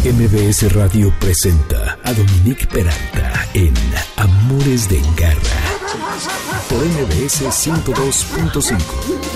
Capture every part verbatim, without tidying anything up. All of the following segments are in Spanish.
M B S Radio presenta a Dominique Peralta en Amores de Garra por M B S ciento dos punto cinco.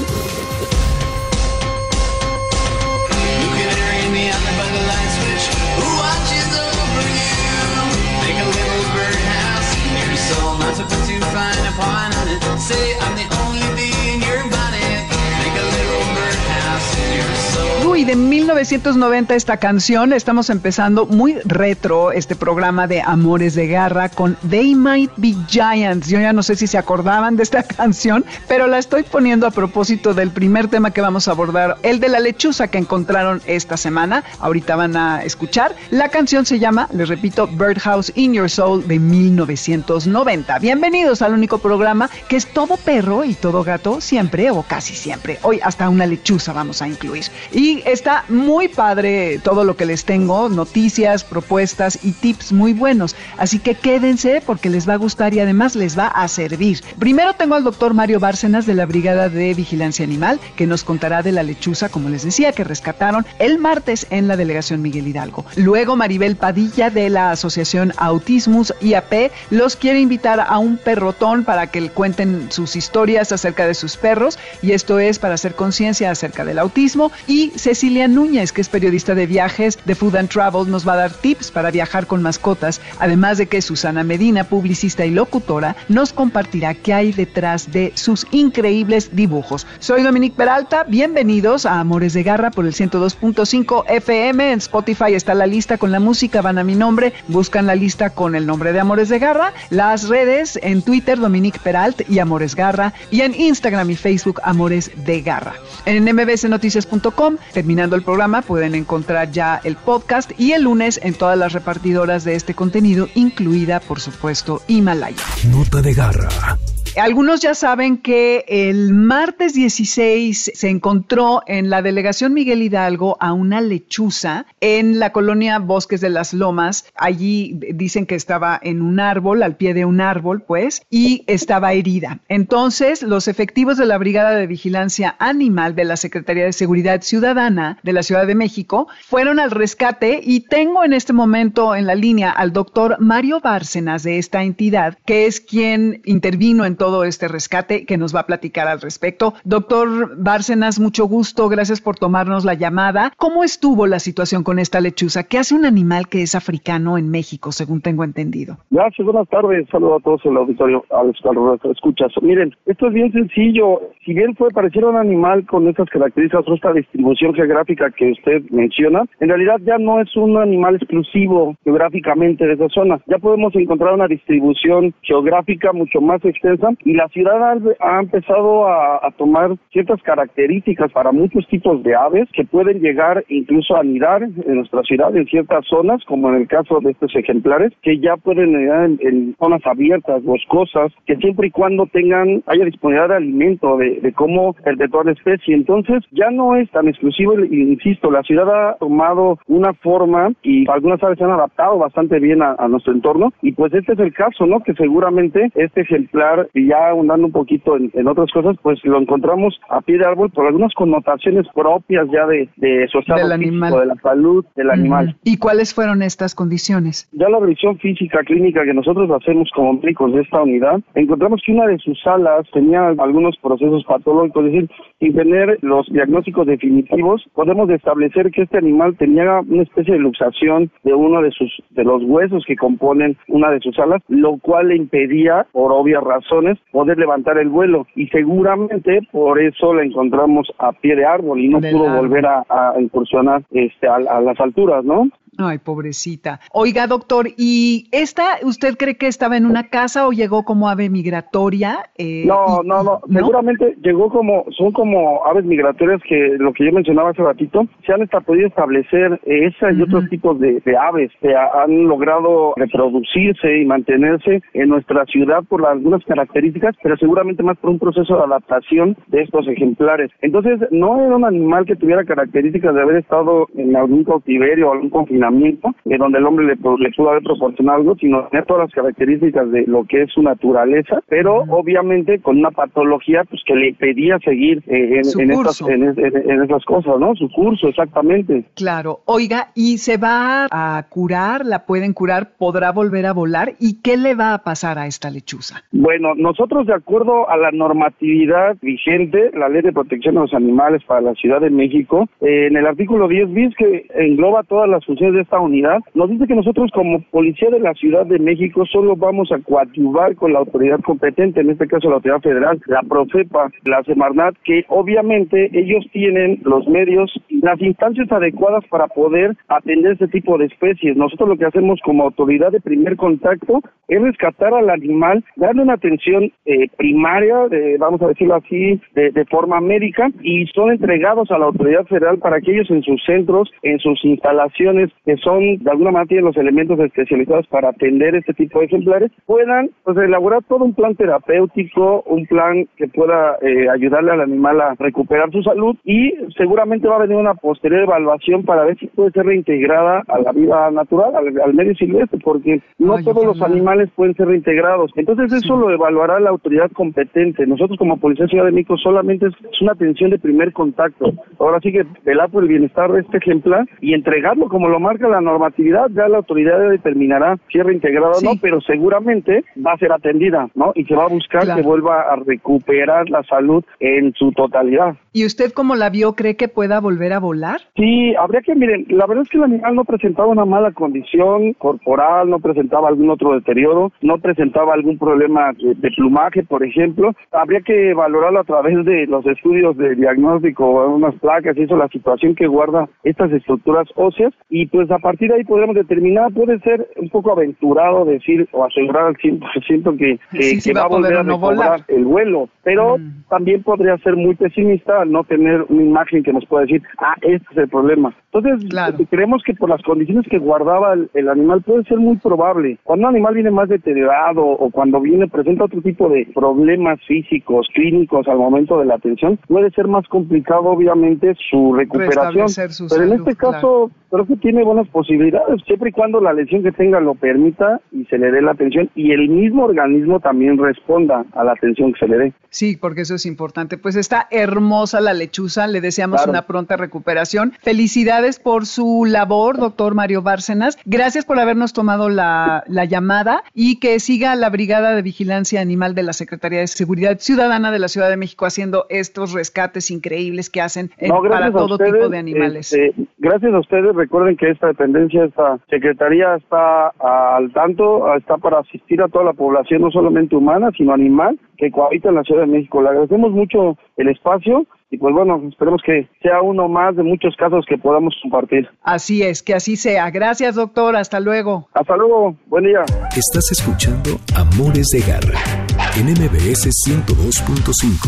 Uy, de mil novecientos noventa esta canción. Estamos empezando muy retro este programa de Amores de Garra con They Might Be Giants. Yo ya no sé si se acordaban de esta canción, pero la estoy poniendo a propósito del primer tema que vamos a abordar, el de la lechuza que encontraron esta semana. Ahorita van a escuchar. La canción se llama, les repito, Birdhouse in Your Soul de mil novecientos noventa. Bienvenidos al único programa que es todo perro y todo gato, siempre o casi siempre. Hoy hasta una lechuza vamos a incluir. Y está muy padre todo lo que les tengo, noticias, propuestas y tips muy buenos. Así que quédense porque les va a gustar y además les va a servir. Primero tengo al doctor Mario Bárcenas de la Brigada de Vigilancia Animal, que nos contará de la lechuza, como les decía, que rescataron el martes en la delegación Miguel Hidalgo. Luego Maribel Padilla de la Asociación Autismus I A P los quiere invitar a un perrotón para que le cuenten sus historias acerca de sus perros, y esto es para hacer conciencia acerca del autismo. Y Cecilia Núñez, que es periodista de viajes de Food and Travel, nos va a dar tips para viajar con mascotas, además de que Susana Medina, publicista y locutora, nos compartirá qué hay detrás de sus increíbles dibujos. Soy Dominique Peralta, bienvenidos a Amores de Garra por el ciento dos punto cinco F M. En Spotify está la lista con la música, van a mi nombre, buscan la lista con el nombre de Amores de Garra, las redes en Twitter Dominique Peralt y Amores Garra, y en Instagram y Facebook Amores de Garra. En m b s noticias punto com, terminando el programa, pueden encontrar ya el podcast, y el lunes en todas las repartidoras de este contenido, incluida, por supuesto, Himalaya. Nota de Garra. Algunos ya saben que el martes dieciséis se encontró en la delegación Miguel Hidalgo a una lechuza en la colonia Bosques de las Lomas. Allí dicen que estaba en un árbol, al pie de un árbol, pues, y estaba herida. Entonces, los efectivos de la Brigada de Vigilancia Animal de la Secretaría de Seguridad Ciudadana de la Ciudad de México fueron al rescate, y tengo en este momento en la línea al doctor Mario Bárcenas de esta entidad, que es quien intervino en todo este rescate, que nos va a platicar al respecto. Doctor Bárcenas, mucho gusto, gracias por tomarnos la llamada. ¿Cómo estuvo la situación con esta lechuza? ¿Qué hace un animal que es africano en México, según tengo entendido? Gracias, buenas tardes, saludo a todos en el auditorio, a los que escuchas. Miren, esto es bien sencillo. Si bien puede parecer un animal con estas características o esta distribución geográfica que usted menciona, en realidad ya no es un animal exclusivo geográficamente de esa zona. Ya podemos encontrar una distribución geográfica mucho más extensa, y la ciudad ha, ha empezado a, a tomar ciertas características para muchos tipos de aves que pueden llegar incluso a anidar en nuestra ciudad en ciertas zonas, como en el caso de estos ejemplares, que ya pueden anidar en, en zonas abiertas, boscosas, que siempre y cuando tengan, haya disponibilidad de alimento, de, de cómo perpetuar la especie. Entonces ya no es tan exclusivo, insisto, la ciudad ha tomado una forma y algunas aves se han adaptado bastante bien a, a nuestro entorno, y pues este es el caso, ¿no? Que seguramente este ejemplar, y ya ahondando un poquito en, en otras cosas, pues lo encontramos a pie de árbol por algunas connotaciones propias ya de, de su estado del físico, animal, de la salud del uh-huh. animal. ¿Y cuáles fueron estas condiciones? Ya la revisión física clínica que nosotros hacemos como médicos de esta unidad, encontramos que una de sus alas tenía algunos procesos patológicos, es decir, sin tener los diagnósticos definitivos, podemos establecer que este animal tenía una especie de luxación de uno de sus de los huesos que componen una de sus alas, lo cual le impedía, por obvias razones, poder levantar el vuelo, y seguramente por eso la encontramos a pie de árbol y no pudo árbol. volver a, a incursionar este, a, a las alturas, ¿no? Ay, pobrecita. Oiga, doctor, ¿y esta usted cree que estaba en una casa o llegó como ave migratoria? Eh, no, y, no, no, no, seguramente llegó como, son como aves migratorias que, lo que yo mencionaba hace ratito, se han hasta podido establecer esa y uh-huh. otros tipos de, de aves que ha, han logrado reproducirse y mantenerse en nuestra ciudad por la, algunas características, pero seguramente más por un proceso de adaptación de estos ejemplares. Entonces, no era un animal que tuviera características de haber estado en algún cautiverio o algún confinamiento entrenamiento, eh, donde el hombre le, le pudo haber proporcionado algo, sino tenía todas las características de lo que es su naturaleza, pero uh-huh. obviamente con una patología pues que le pedía seguir eh, en, en, estas, en, en, en esas cosas, ¿no? Su curso, exactamente. Claro. Oiga, ¿y se va a curar? ¿La pueden curar? ¿Podrá volver a volar? ¿Y qué le va a pasar a esta lechuza? Bueno, nosotros de acuerdo a la normatividad vigente, la Ley de Protección de los Animales para la Ciudad de México, eh, en el artículo diez bis, que engloba todas las funciones de esta unidad, nos dice que nosotros como Policía de la Ciudad de México solo vamos a coadyuvar con la autoridad competente, en este caso la autoridad federal, la Profepa, la Semarnat, que obviamente ellos tienen los medios y las instancias adecuadas para poder atender este tipo de especies. Nosotros lo que hacemos como autoridad de primer contacto es rescatar al animal, darle una atención eh, primaria, de, vamos a decirlo así, de, de forma médica, y son entregados a la autoridad federal para que ellos en sus centros, en sus instalaciones, que son de alguna manera tienen los elementos especializados para atender este tipo de ejemplares, puedan pues elaborar todo un plan terapéutico, un plan que pueda eh, ayudarle al animal a recuperar su salud, y seguramente va a venir una posterior evaluación para ver si puede ser reintegrada a la vida natural, al, al medio silvestre, porque no Ay, todos los animales pueden ser reintegrados. Entonces eso sí. lo evaluará la autoridad competente. Nosotros como Policía Ciudad de México solamente es, es una atención de primer contacto. Ahora sí que velar por el bienestar de este ejemplar y entregarlo como lo marca la normatividad. Ya la autoridad determinará si es reintegrado sí. o no, pero seguramente va a ser atendida, ¿no? Y se va a buscar claro. que vuelva a recuperar la salud en su totalidad. ¿Y usted cómo la vio? ¿Cree que pueda volver a volar? Sí, habría que, miren, la verdad es que el animal no presentaba una mala condición corporal, no presentaba algún otro deterioro, no presentaba algún problema de, de plumaje, por ejemplo. Habría que valorarlo a través de los estudios de diagnóstico, unas placas y eso, la situación que guarda estas estructuras óseas, y pues a partir de ahí podremos determinar, puede ser un poco aventurado decir o asegurar al cien por ciento que, que, sí, que sí va a volver a no recobrar volar. el vuelo, pero mm. también podría ser muy pesimista al no tener una imagen que nos pueda decir, ah, este es el problema. Entonces, claro. creemos que por las condiciones que guardaba el, el animal puede ser muy probable. Cuando un animal viene más deteriorado o cuando viene, presenta otro tipo de problemas físicos, clínicos al momento de la atención, puede ser más complicado, obviamente, su recuperación. Su Pero salud, en este caso, claro. creo que tiene buenas posibilidades, siempre y cuando la lesión que tenga lo permita y se le dé la atención y el mismo organismo también responda a la atención que se le dé. Sí, porque eso es importante. Pues está hermosa la lechuza, le deseamos claro. una pronta recuperación. Felicidades por su labor, doctor Mario Bárcenas. Gracias por habernos tomado la, la llamada y que siga la Brigada de Vigilancia Animal de la Secretaría de Seguridad Ciudadana de la Ciudad de México haciendo estos rescates increíbles que hacen en, no, para todo ustedes, tipo de animales. Este, gracias a ustedes. Recuerden que esta dependencia, esta secretaría está al tanto, está para asistir a toda la población, no solamente humana, sino animal, que cohabita en la Ciudad de México. Le agradecemos mucho el espacio y pues bueno, esperemos que sea uno más de muchos casos que podamos compartir. Así es, que así sea. Gracias, doctor. Hasta luego. Hasta luego. Buen día. Estás escuchando Amores de Garra en M B S ciento dos punto cinco.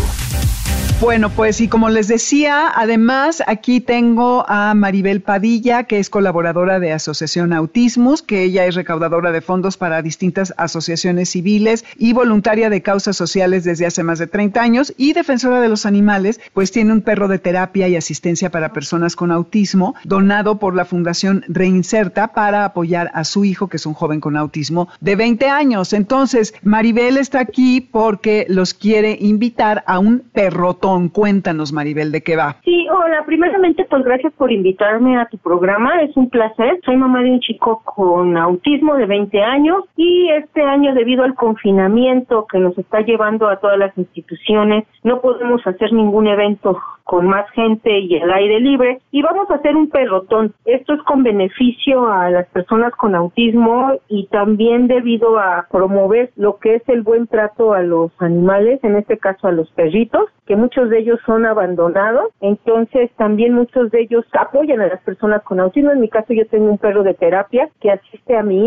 Bueno, pues y como les decía, además aquí tengo a Maribel Padilla, que es colaboradora de Asociación Autismus, que ella es recaudadora de fondos para distintas asociaciones civiles y voluntaria de causas sociales desde hace más de treinta años y defensora de los animales, pues tiene un perro de terapia y asistencia para personas con autismo, donado por la Fundación Reinserta para apoyar a su hijo, que es un joven con autismo de veinte años. Entonces, Maribel está aquí porque los quiere invitar a un perrotón. Cuéntanos, Maribel, ¿de qué va? Sí, hola, primeramente pues gracias por invitarme a tu programa, es un placer. Soy mamá de un chico con autismo de veinte años y este año, debido al confinamiento que nos está llevando a todas las instituciones, no podemos hacer ningún evento con más gente y el aire libre, y vamos a hacer un pelotón. Esto es con beneficio a las personas con autismo y también debido a promover lo que es el buen trato a los animales, en este caso a los perritos, que muchos de ellos son abandonados, entonces también muchos de ellos apoyan a las personas con autismo. En mi caso yo tengo un perro de terapia que asiste a mi hijo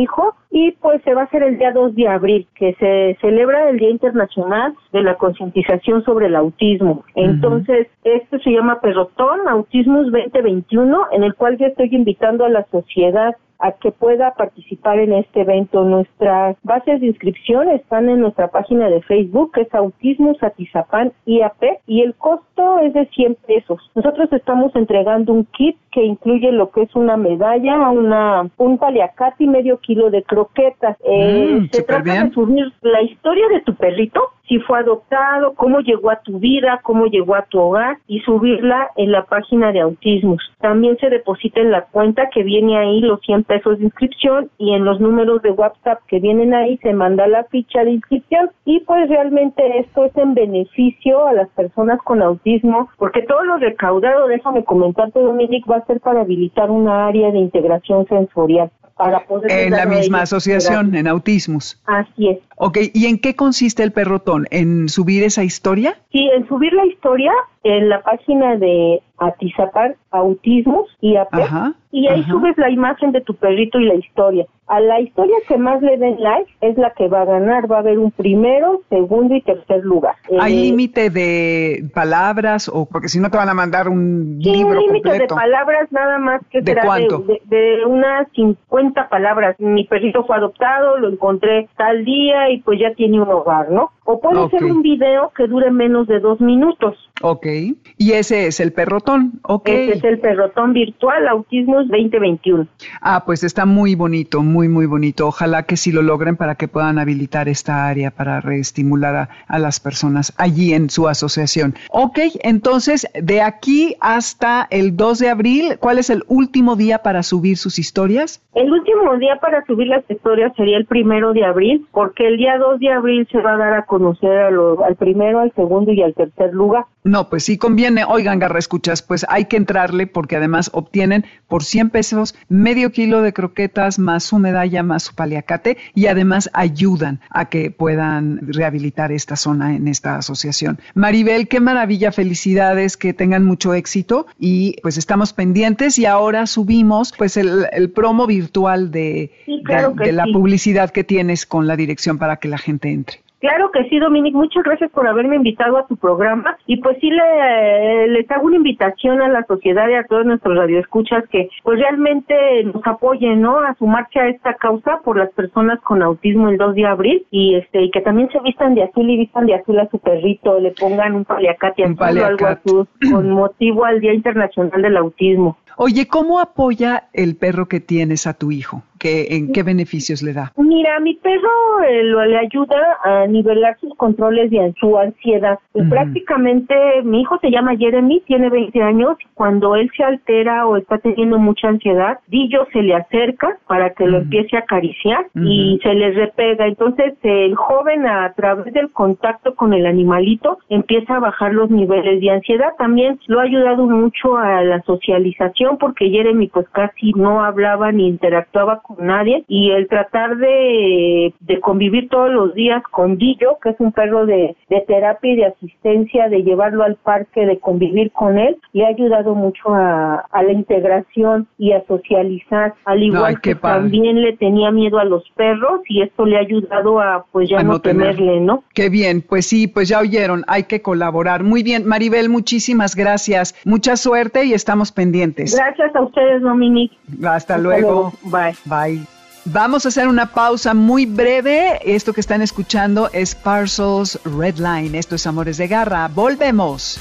y pues se va a hacer el día dos de abril, que se celebra el Día Internacional de la Concientización sobre el Autismo. Entonces, uh-huh. esto se llama Perrotón Autismus veinte veintiuno, en el cual yo estoy invitando a la sociedad a que pueda participar en este evento. Nuestras bases de inscripción están en nuestra página de Facebook, que es Autismus Atizapán I A P, y el costo es de cien pesos. Nosotros estamos entregando un kit que incluye lo que es una medalla, una un paliacate y medio kilo de croquetas. Eh, mm, se trata bien. de subir la historia de tu perrito, si fue adoptado, cómo llegó a tu vida, cómo llegó a tu hogar, y subirla en la página de Autismus. También se deposita en la cuenta que viene ahí los cien pesos de inscripción, y en los números de WhatsApp que vienen ahí se manda la ficha de inscripción, y pues realmente esto es en beneficio a las personas con autismo, porque todo lo recaudado, déjame comentarte, Dominic, va a ser para habilitar una área de integración sensorial. Para poder en la misma asociación, en Autismus. Así es. Ok, ¿y en qué consiste el Perrotón? ¿En subir esa historia? Sí, en subir la historia en la página de Atizapán Autismus I A P, ajá, y ahí ajá. subes la imagen de tu perrito y la historia. A la historia que más le den like es la que va a ganar. Va a haber un primero, segundo y tercer lugar. ¿Hay eh, límite de palabras? O porque si no te van a mandar un sí, libro un límite completo. de palabras nada más que ¿De será cuánto? De, de, de unas cincuenta palabras. Mi perrito fue adoptado, lo encontré tal día y pues ya tiene un hogar, ¿no? O puede okay. ser un video que dure menos de dos minutos. Ok, y ese es el Perrotón, ok. Ese es el Perrotón virtual Autismus veinte veintiuno. Ah, pues está muy bonito, muy, muy bonito. Ojalá que sí lo logren para que puedan habilitar esta área para reestimular a, a las personas allí en su asociación. Ok, entonces, de aquí hasta el dos de abril, ¿cuál es el último día para subir sus historias? El último día para subir las historias sería el primero de abril, porque el día dos de abril se va a dar a conocer a los, al primero, al segundo y al tercer lugar. No, pues sí conviene. Oigan, Garra Escuchas, pues hay que entrarle porque además obtienen por cien pesos medio kilo de croquetas más su medalla más su paliacate y además ayudan a que puedan rehabilitar esta zona en esta asociación. Maribel, qué maravilla, felicidades, que tengan mucho éxito y pues estamos pendientes y ahora subimos pues el, el promo virtual de, sí, claro de, de la sí. publicidad que tienes con la dirección para que la gente entre. Claro que sí, Dominic, muchas gracias por haberme invitado a tu programa y pues sí le, les hago una invitación a la sociedad y a todos nuestros radioescuchas que pues realmente nos apoyen, ¿no? A sumarse a esta causa por las personas con autismo el dos de abril y este y que también se vistan de azul y vistan de azul a su perrito, le pongan un paliacate azul o algo azul con motivo al Día Internacional del Autismo. Oye, ¿cómo apoya el perro que tienes a tu hijo? ¿Qué, ¿En qué beneficios le da? Mira, mi perro eh, lo, le ayuda a nivelar sus controles y su ansiedad. Uh-huh. Prácticamente, mi hijo se llama Jeremy, tiene veinte años. Cuando él se altera o está teniendo mucha ansiedad, Dillo se le acerca para que uh-huh. lo empiece a acariciar uh-huh. y se le repega. Entonces, el joven, a través del contacto con el animalito, empieza a bajar los niveles de ansiedad. También lo ha ayudado mucho a la socialización, porque Jeremy pues casi no hablaba ni interactuaba con nadie, y el tratar de, de convivir todos los días con Dillo, que es un perro de, de terapia y de asistencia, de llevarlo al parque, de convivir con él, le ha ayudado mucho a, a la integración y a socializar, al igual Ay, que padre. También le tenía miedo a los perros y esto le ha ayudado a pues ya a no, no temerle, ¿no? Qué bien, pues sí, pues ya oyeron, hay que colaborar. Muy bien, Maribel, muchísimas gracias, mucha suerte y estamos pendientes. Gracias a ustedes, Dominic. Hasta, Hasta luego. luego. Bye. Bye. Vamos a hacer una pausa muy breve. Esto que están escuchando es Parcels Red Line. Esto es Amores de Garra. Volvemos.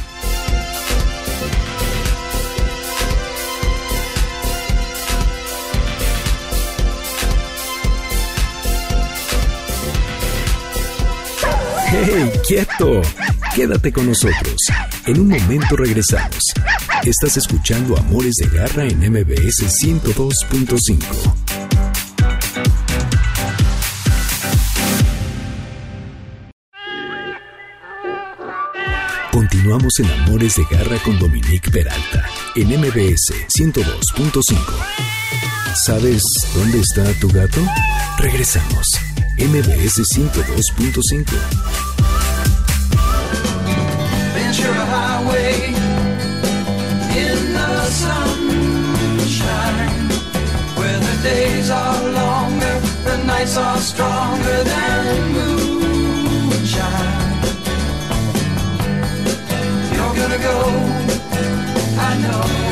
¡Hey, quieto! Quédate con nosotros. En un momento regresamos. Estás escuchando Amores de Garra en M B S ciento dos punto cinco. Continuamos en Amores de Garra con Dominique Peralta en M B S ciento dos punto cinco. ¿Sabes dónde está tu gato? Regresamos. M B S ciento dos punto cinco. Ventura Highway in the sunshine, where the days are longer, the nights are stronger than moonshine. You're gonna go, I know.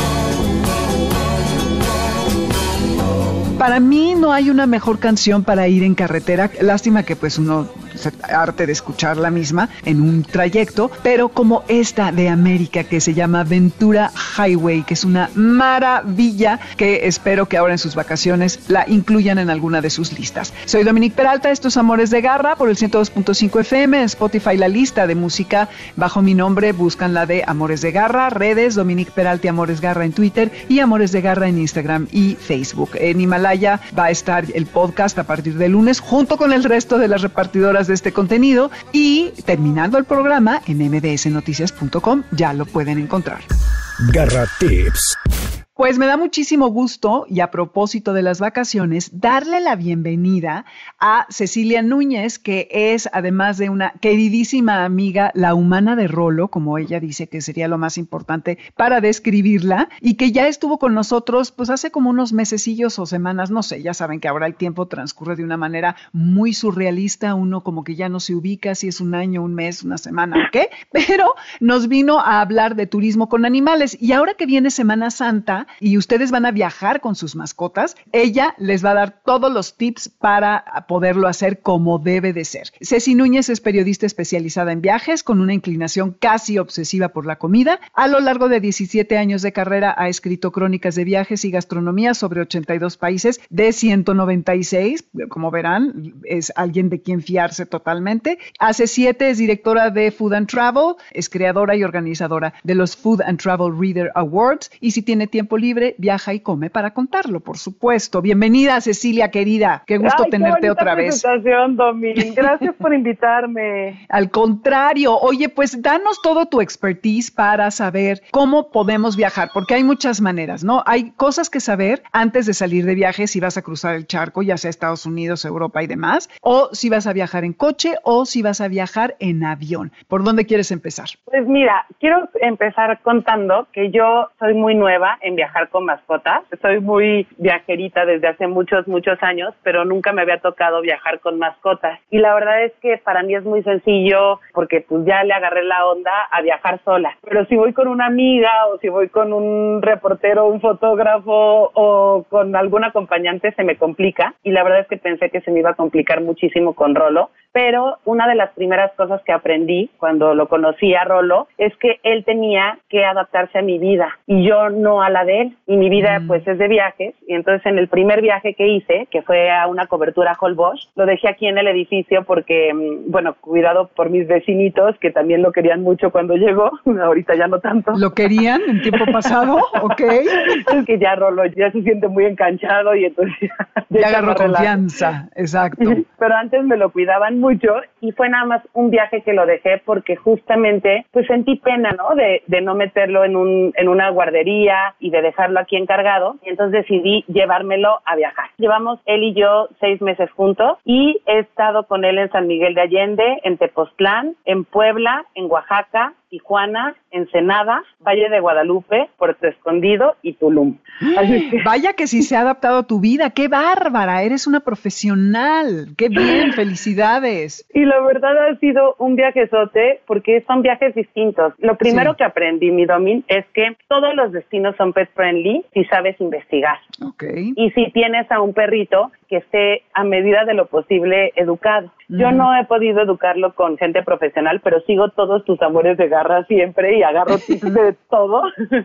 Para mí no hay una mejor canción para ir en carretera. Lástima que pues uno se arte de escuchar la misma en un trayecto, pero como esta de América que se llama Ventura Highway, que es una maravilla, que espero que ahora en sus vacaciones la incluyan en alguna de sus listas. Soy Dominique Peralta, estos Amores de Garra por el ciento dos punto cinco F M, en Spotify la lista de música bajo mi nombre, buscan la de Amores de Garra, redes Dominique Peralta y Amores Garra en Twitter y Amores de Garra en Instagram y Facebook. En Himalaya va a estar el podcast a partir de lunes junto con el resto de las repartidoras de este contenido y terminando el programa en m d s noticias punto com ya lo pueden encontrar. Garra Tips. Pues me da muchísimo gusto, y a propósito de las vacaciones, darle la bienvenida a Cecilia Núñez, que es, además de una queridísima amiga, la humana de Rolo, como ella dice que sería lo más importante para describirla, y que ya estuvo con nosotros pues hace como unos mesecillos o semanas, no sé, ya saben que ahora el tiempo transcurre de una manera muy surrealista, uno como que ya no se ubica si es un año, un mes, una semana o qué, pero nos vino a hablar de turismo con animales, y ahora que viene Semana Santa, y ustedes van a viajar con sus mascotas, ella les va a dar todos los tips para poderlo hacer como debe de ser. Ceci Núñez es periodista especializada en viajes con una inclinación casi obsesiva por la comida. A lo largo de diecisiete años de carrera ha escrito crónicas de viajes y gastronomía sobre ochenta y dos países de ciento noventa y seis. Como verán, es alguien de quien fiarse totalmente. Hace siete es directora de Food and Travel, es creadora y organizadora de los Food and Travel Reader Awards, y si tiene tiempo libre, viaja y come para contarlo, por supuesto. Bienvenida, Cecilia, querida. Qué gusto Ay, tenerte qué otra vez. presentación, Domin. Gracias por invitarme. Al contrario. Oye, pues danos todo tu expertise para saber cómo podemos viajar, porque hay muchas maneras, ¿no? Hay cosas que saber antes de salir de viaje, si vas a cruzar el charco, ya sea Estados Unidos, Europa y demás, o si vas a viajar en coche, o si vas a viajar en avión. ¿Por dónde quieres empezar? Pues mira, quiero empezar contando que yo soy muy nueva en viajar con mascotas. Soy muy viajerita desde hace muchos, muchos años, pero nunca me había tocado viajar con mascotas. Y la verdad es que para mí es muy sencillo porque pues ya le agarré la onda a viajar sola. Pero si voy con una amiga o si voy con un reportero, un fotógrafo o con algún acompañante se me complica. Y la verdad es que pensé que se me iba a complicar muchísimo con Rolo. Pero una de las primeras cosas que aprendí cuando lo conocí a Rolo es que él tenía que adaptarse a mi vida y yo no a la de él. Y mi vida mm. pues es de viajes. Y entonces en el primer viaje que hice, que fue a una cobertura a Holbox, lo dejé aquí en el edificio porque, bueno, cuidado por mis vecinitos que también lo querían mucho cuando llegó. Ahorita ya no tanto. ¿Lo querían en tiempo pasado? Ok. Es que ya Rolo ya se siente muy enganchado y entonces ya, ya agarró confianza. Exacto. Pero antes me lo cuidaban mucho y fue nada más un viaje que lo dejé porque justamente pues sentí pena, ¿no? De, de no meterlo en un en una guardería y de dejarlo aquí encargado, y entonces decidí llevármelo a viajar. Llevamos él y yo seis meses juntos y he estado con él en San Miguel de Allende, en Tepoztlán, en Puebla, en Oaxaca, Tijuana, Ensenada, Valle de Guadalupe, Puerto Escondido y Tulum. Así que... Vaya que sí se ha adaptado a tu vida, qué bárbara, eres una profesional, qué bien, felicidades. Y la verdad ha sido un viajezote porque son viajes distintos. Lo primero sí. que aprendí, mi Domin, es que todos los destinos son pet friendly si sabes investigar. Okay. Y si tienes a un perrito que esté a medida de lo posible educado. Uh-huh. Yo no he podido educarlo con gente profesional, pero sigo todos tus amores de garra siempre y agarro tips de todo.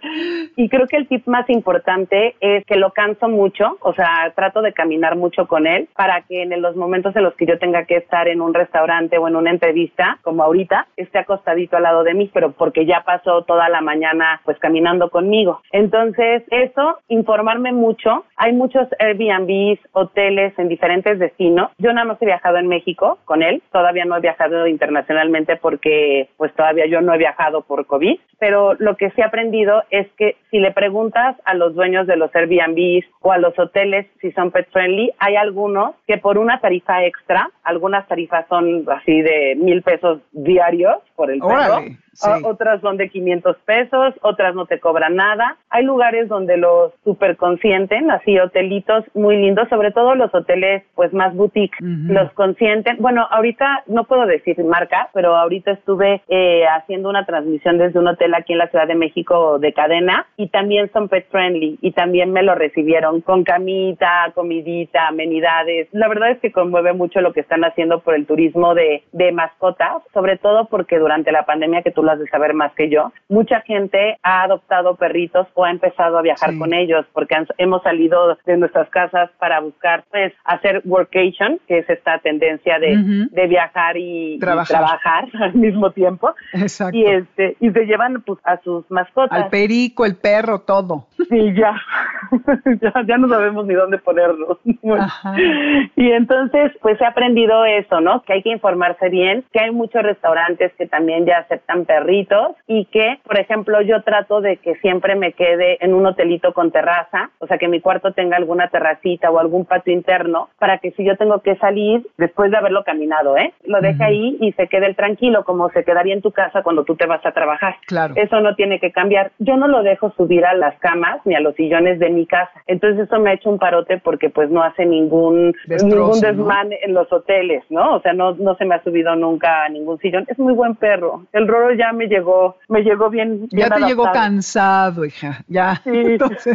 Y creo que el tip más importante es que lo canso mucho, o sea, trato de caminar mucho con él para que en los momentos en los que yo tenga que estar en un restaurante o en una entrevista, como ahorita, esté acostadito al lado de mí, pero porque ya pasó toda la mañana pues caminando conmigo. Entonces, eso, informarme mucho. Hay muchos Airbnbs, hoteles en diferentes destinos. Yo nada más he viajado en México con él, todavía no he viajado internacionalmente porque pues todavía yo no he viajado por COVID, pero lo que sí he aprendido es que si le preguntas a los dueños de los Airbnbs o a los hoteles si son pet friendly, hay algunos que por una tarifa extra, algunas tarifas son así de mil pesos diarios por el perro, Sí. Uh, otras son de quinientos pesos, otras no te cobran nada. Hay lugares donde los super consienten, así hotelitos muy lindos, sobre todo los hoteles pues más boutique, uh-huh. los consienten. Bueno, ahorita no puedo decir marca, pero ahorita estuve eh, haciendo una transmisión desde un hotel aquí en la Ciudad de México de cadena y también son pet friendly y también me lo recibieron con camita, comidita, amenidades. La verdad es que conmueve mucho lo que están haciendo por el turismo de, de mascotas, sobre todo porque durante la pandemia, que tú lo has de saber más que yo, mucha gente ha adoptado perritos o ha empezado a viajar sí. con ellos porque han, hemos salido de nuestras casas para buscar, pues, hacer workation, que es esta tendencia de, uh-huh. de viajar y trabajar. y trabajar al mismo tiempo. Exacto. Y este y se llevan pues a sus mascotas. Al perico, el perro, todo. Sí, ya. ya, ya no sabemos ni dónde ponerlos. Ajá. Y entonces, pues he aprendido eso, ¿no? Que hay que informarse bien, que hay muchos restaurantes que también ya aceptan perritos y que, por ejemplo, yo trato de que siempre me quede en un hotelito con terraza, o sea, que mi cuarto tenga alguna terracita o algún patio interno, para que si yo tengo que salir, después de haberlo caminado, ¿eh? Lo deje uh-huh. ahí y se quede el tranquilo, como se quedaría en tu casa cuando tú te vas a trabajar. Claro. Eso no tiene que cambiar. Yo no lo dejo subir a las camas ni a los sillones de mi casa. Entonces eso me ha hecho un parote porque pues no hace ningún, Destrozo, ningún desmán, ¿no? En los hoteles, ¿no? O sea, no, no se me ha subido nunca a ningún sillón. Es muy buen perro. El Roro ya me llegó, me llegó bien, bien Ya te adaptado. llegó cansado, hija. Ya. Sí. Entonces,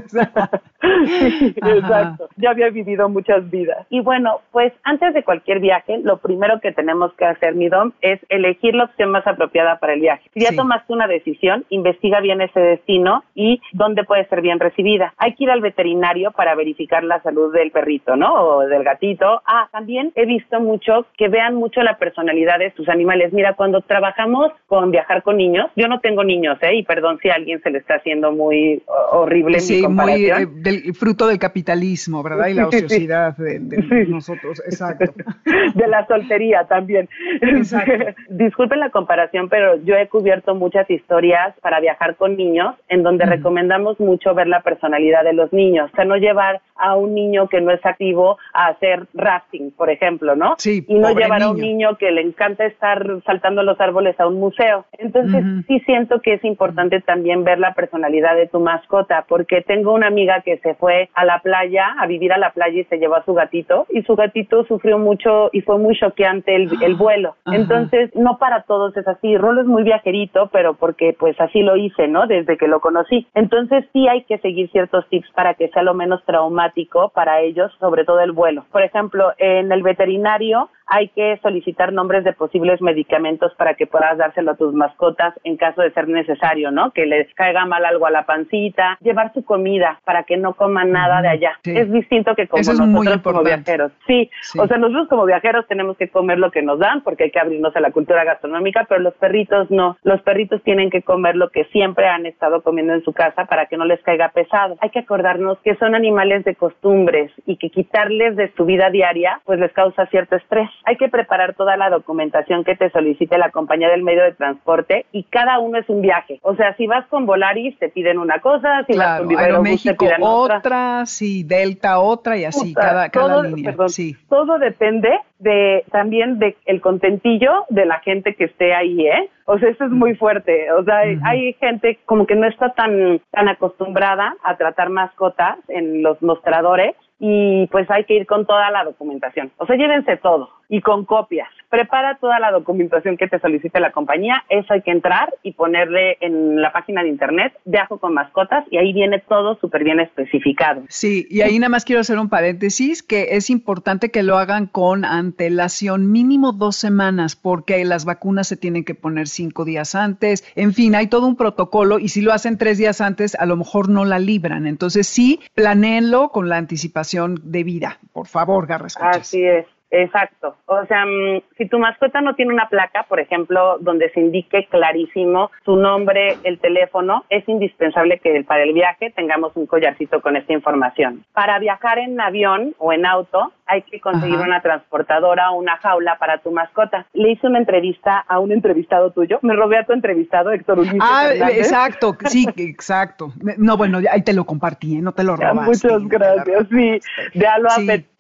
sí, exacto. Ya había vivido muchas vidas. Y bueno, pues antes de cualquier viaje, lo primero que tenemos que hacer, mi Dom, es elegir la opción más apropiada para el viaje. Si ya sí. tomaste una decisión, investiga bien ese destino y dónde puede ser bien recibida. Hay que ir al veterinario para verificar la salud del perrito, ¿no? O del gatito. Ah, también he visto mucho que vean mucho la personalidad de sus animales. Mira, cuando trabajamos con viajar con niños, yo no tengo niños, ¿eh? Y perdón si a alguien se le está haciendo muy horrible sí, mi comparación. Muy, eh, del fruto del capitalismo, ¿verdad? Y la ociosidad de, de sí. nosotros, exacto. De la soltería también. Exacto. Disculpen la comparación, pero yo he cubierto muchas historias para viajar con niños en donde uh-huh. recomendamos mucho ver la personalidad de los niños. O sea, no llevar a un niño que no es activo a hacer rafting, por ejemplo, ¿no? Sí, y no llevar niño. a un niño que le encanta estar saltando los árboles a un museo. Entonces, uh-huh. sí siento que es importante también ver la personalidad de tu mascota, porque tengo una amiga que se fue a la playa, a vivir a la playa y se llevó a su gatito, y su gatito sufrió mucho y fue muy choqueante el, el vuelo. Uh-huh. Entonces, no para todos es así. Rolo es muy viajerito, pero porque pues así lo hice, ¿no? Desde que lo conocí. Entonces, sí hay que seguir ciertos tips para que sea lo menos traumático para ellos, sobre todo el vuelo. Por ejemplo, en el veterinario hay que solicitar nombres de posibles medicamentos para que puedas dárselo a tus mascotas en caso de ser necesario, ¿no? Que les caiga mal algo a la pancita, llevar su comida para que no coman nada de allá. Sí. Es distinto que como nosotros como viajeros. Sí. sí, o sea, nosotros como viajeros tenemos que comer lo que nos dan porque hay que abrirnos a la cultura gastronómica, pero los perritos no. Los perritos tienen que comer lo que siempre han estado comiendo en su casa para que no les caiga pesado. Hay que acordarnos que son animales de costumbres y que quitarles de su vida diaria pues les causa cierto estrés. Hay que preparar toda la documentación que te solicite la compañía del medio de transporte y cada uno es un viaje. O sea, si vas con Volaris te piden una cosa, si claro, vas con Viva Aerobús te piden otra. otra, sí, Delta otra y así, Puta, cada, cada todo, línea. Perdón, sí. Todo depende de también de el contentillo de la gente que esté ahí, ¿eh? O sea, eso es muy fuerte. O sea, uh-huh. hay gente como que no está tan, tan acostumbrada a tratar mascotas en los mostradores y pues hay que ir con toda la documentación. O sea, llévense todo y con copias. Prepara toda la documentación que te solicite la compañía. Eso hay que entrar y ponerle en la página de internet Viajo con Mascotas y ahí viene todo súper bien especificado. Sí, y ahí nada más quiero hacer un paréntesis que es importante que lo hagan con antelación, mínimo dos semanas, porque las vacunas se tienen que poner cinco días antes. En fin, hay todo un protocolo y si lo hacen tres días antes, a lo mejor no la libran. Entonces sí, planéenlo con la anticipación debida. Por favor, Garra Escuchas. Así es. Exacto. O sea, si tu mascota no tiene una placa, por ejemplo, donde se indique clarísimo su nombre, el teléfono, es indispensable que para el viaje tengamos un collarcito con esta información. Para viajar en avión o en auto, hay que conseguir Ajá. una transportadora o una jaula para tu mascota. Le hice una entrevista a un entrevistado tuyo. Me robé a tu entrevistado, Héctor Ulises Ah, Hernández. exacto. Sí, exacto. No, bueno, ahí te lo compartí, ¿eh? No te lo robaste. Muchas gracias. Sí, de Aloha sí. Pet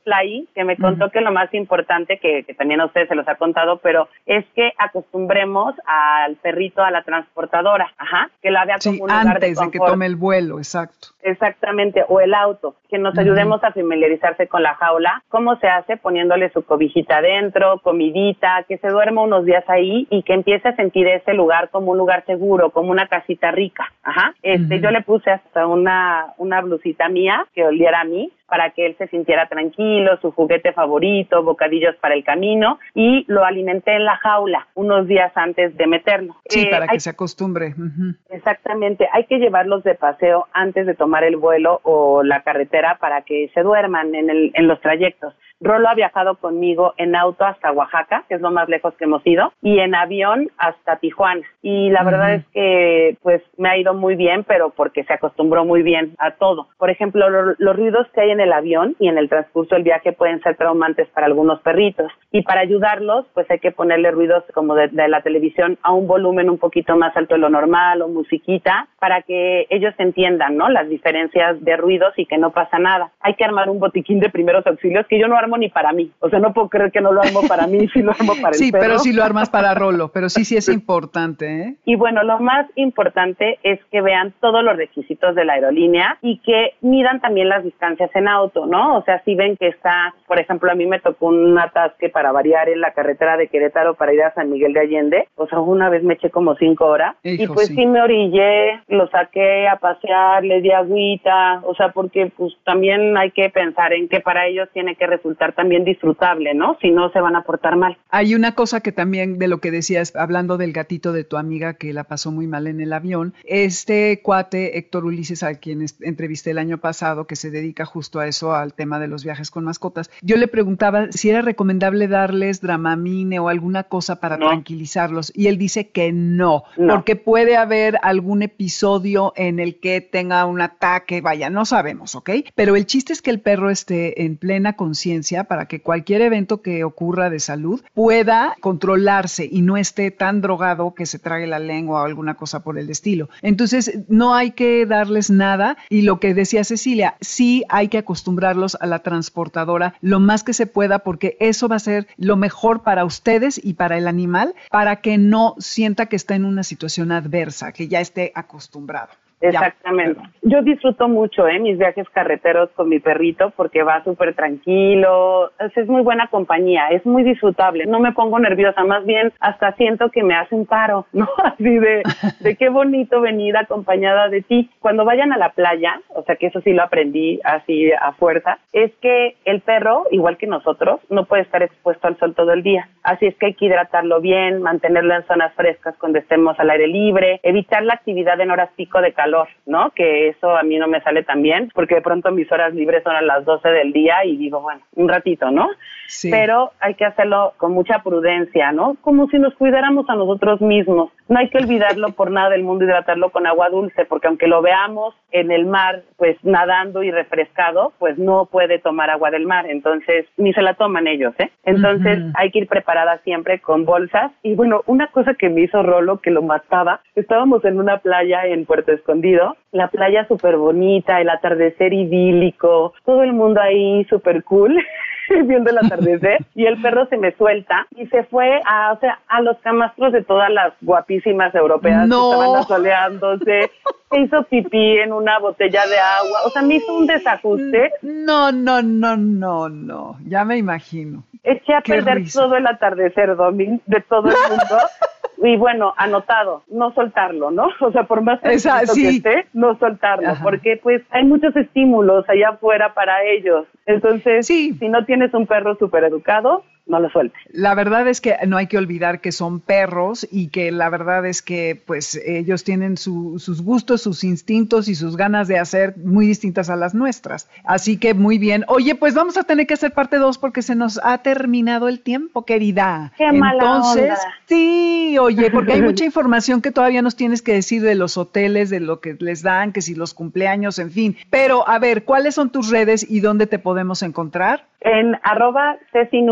Fly, que me contó uh-huh. que lo más importante, que, que también a ustedes se los ha contado, pero es que acostumbremos al perrito a la transportadora, ajá, que la vea como sí, un lugar antes de, de que tome el vuelo, exacto. Exactamente, o el auto, que nos uh-huh. ayudemos a familiarizarse con la jaula. ¿Cómo se hace? Poniéndole su cobijita adentro, comidita, que se duerma unos días ahí y que empiece a sentir ese lugar como un lugar seguro, como una casita rica. Ajá. Este, uh-huh. Yo le puse hasta una, una blusita mía que oliera a mí, para que él se sintiera tranquilo, su juguete favorito, bocadillos para el camino, y lo alimenté en la jaula unos días antes de meterlo. Sí, eh, para hay, que se acostumbre. Uh-huh. Exactamente, hay que llevarlos de paseo antes de tomar el vuelo o la carretera para que se duerman en, el, en los trayectos. Rolo ha viajado conmigo en auto hasta Oaxaca, que es lo más lejos que hemos ido, y en avión hasta Tijuana. Y la uh-huh. verdad es que pues me ha ido muy bien, pero porque se acostumbró muy bien a todo. Por ejemplo, lo, los ruidos que hay en el avión y en el transcurso del viaje pueden ser traumantes para algunos perritos. Y para ayudarlos, pues hay que ponerle ruidos como de, de la televisión a un volumen un poquito más alto de lo normal o musiquita, para que ellos entiendan, ¿no?, las diferencias de ruidos y que no pasa nada. Hay que armar un botiquín de primeros auxilios que yo no armo ni para mí. O sea, no puedo creer que no lo armo para mí, sí lo armo para el sí, perro. Sí, pero sí lo armas para Rolo, pero sí, sí es importante, ¿eh? Y bueno, lo más importante es que vean todos los requisitos de la aerolínea y que midan también las distancias en auto, ¿no? O sea, si ven que está, por ejemplo, a mí me tocó un atasque para variar en la carretera de Querétaro para ir a San Miguel de Allende. O sea, una vez me eché como cinco horas. Hijo, y pues sí. sí me orillé, lo saqué a pasear, le di agüita, o sea, porque pues también hay que pensar en que para ellos tiene que resultar también disfrutable, ¿no? Si no, se van a portar mal. Hay una cosa que también, de lo que decías, hablando del gatito de tu amiga que la pasó muy mal en el avión, este cuate, Héctor Ulises, a quien entrevisté el año pasado, que se dedica justo a eso, al tema de los viajes con mascotas, yo le preguntaba si era recomendable darles Dramamine o alguna cosa para no. tranquilizarlos, y él dice que no, no, porque puede haber algún episodio en el que tenga un ataque, vaya, no sabemos, ¿ok? Pero el chiste es que el perro esté en plena conciencia para que cualquier evento que ocurra de salud pueda controlarse y no esté tan drogado que se trague la lengua o alguna cosa por el estilo. Entonces, no hay que darles nada, y lo que decía Cecilia, sí hay que acostumbrarlos a la transportadora lo más que se pueda, porque eso va a ser lo mejor para ustedes y para el animal, para que no sienta que está en una situación adversa, que ya esté acostumbrado. Exactamente. Ya. Yo disfruto mucho eh, mis viajes carreteros con mi perrito porque va súper tranquilo, es, es muy buena compañía, es muy disfrutable, no me pongo nerviosa, más bien hasta siento que me hace un paro, ¿no? Así de, de qué bonito venir acompañada de ti. Cuando vayan a la playa, o sea que eso sí lo aprendí así a fuerza, es que el perro, igual que nosotros, no puede estar expuesto al sol todo el día, así es que hay que hidratarlo bien, mantenerlo en zonas frescas cuando estemos al aire libre, evitar la actividad en horas pico de calor, ¿no? Que eso a mí no me sale tan bien, porque de pronto mis horas libres son a las doce del día y digo, bueno, un ratito, ¿no? Sí. Pero hay que hacerlo con mucha prudencia, ¿no? Como si nos cuidáramos a nosotros mismos. No hay que olvidarlo por nada del mundo, hidratarlo con agua dulce, porque aunque lo veamos en el mar, pues nadando y refrescado, pues no puede tomar agua del mar, entonces ni se la toman ellos, ¿eh? Entonces uh-huh. hay que ir preparada siempre con bolsas. Y bueno, una cosa que me hizo Rolo, que lo mataba, estábamos en una playa en Puerto Escondido, la playa súper bonita, el atardecer idílico, todo el mundo ahí súper cool, viendo el atardecer, y el perro se me suelta y se fue a, o sea, a los camastros de todas las guapísimas europeas no. que estaban asoleándose, se hizo pipí en una botella de agua, o sea, me hizo un desajuste. No, no, no, no, no, ya me imagino. Eché a Qué perder risa. Todo el atardecer, Domin, de todo el mundo. Y bueno, anotado, no soltarlo, ¿no? O sea, por más Esa, sí. que esté, no soltarlo, Ajá. porque pues hay muchos estímulos allá afuera para ellos. Entonces, sí. si no tienes un perro súper educado, no lo sueltes. La verdad es que no hay que olvidar que son perros y que la verdad es que pues ellos tienen su, sus gustos, sus instintos y sus ganas de hacer muy distintas a las nuestras. Así que muy bien. Oye, pues vamos a tener que hacer parte dos porque se nos ha terminado el tiempo, querida. Qué mala Entonces, onda. Sí, oye, porque hay mucha información que todavía nos tienes que decir de los hoteles, de lo que les dan, que si los cumpleaños, en fin. Pero, a ver, ¿cuáles son tus redes y dónde te podemos encontrar? En arroba Ceci Núñez